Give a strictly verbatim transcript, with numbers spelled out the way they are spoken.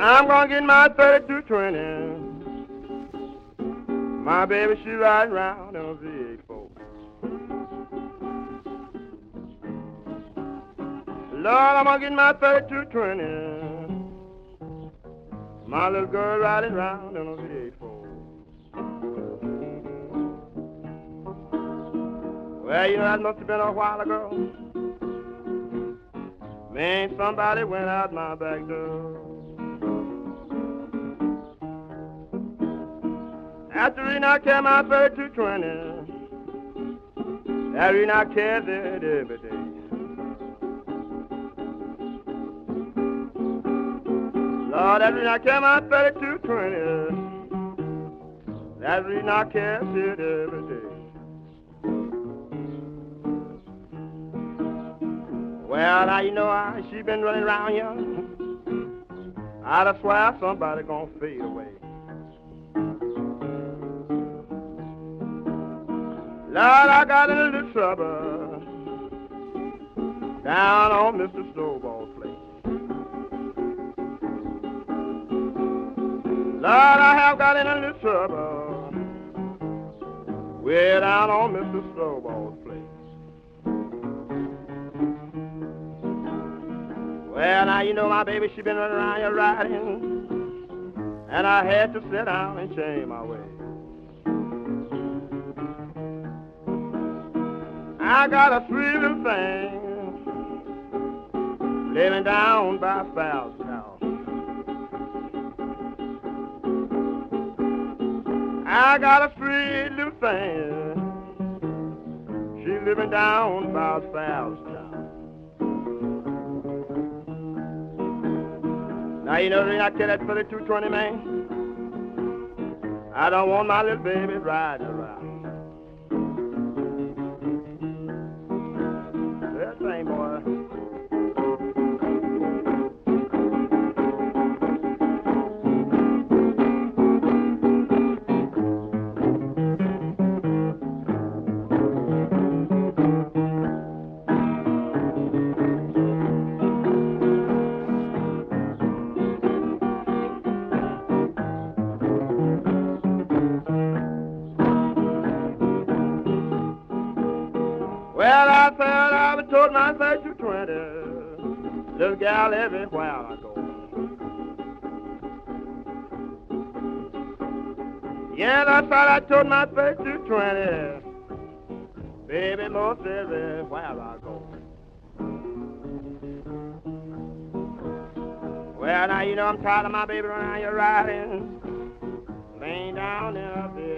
I'm gonna get my thirty-two twenty. My baby, she riding around in a V eighty-four. Lord, I'm gonna get my thirty-two twenty. My little girl riding around in a V eighty-four. Well, you know, that must have been a while ago. Man, somebody went out my back door. After reading I care my thirty-two twenty, that reading I care it every day. Lord, that reading I care my thirty-two twenty, that reading I care it every day. Well, now you know I, she been running around here. I'd swear somebody gonna fade away. Lord, I got in a little trouble down on Mister Snowball's place. Lord, I have got in a little trouble way down on Mister Snowball's place. Well, now you know my baby, she been running around here riding, and I had to sit down and change my way. I got a sweet little thing living down by Fowler's house. I got a sweet little thing, she living down by Fowler's house. Now you know, I tell that thirty-two twenty man, I don't want my little baby riding around. That thing, boy. Well, I said I was told my thirty-two twenty, little gal everywhere I go. Yeah, that's what I told my thirty-two twenty, baby, most everywhere I go. Well, now you know I'm tired of my baby around here riding, laying down in a bed.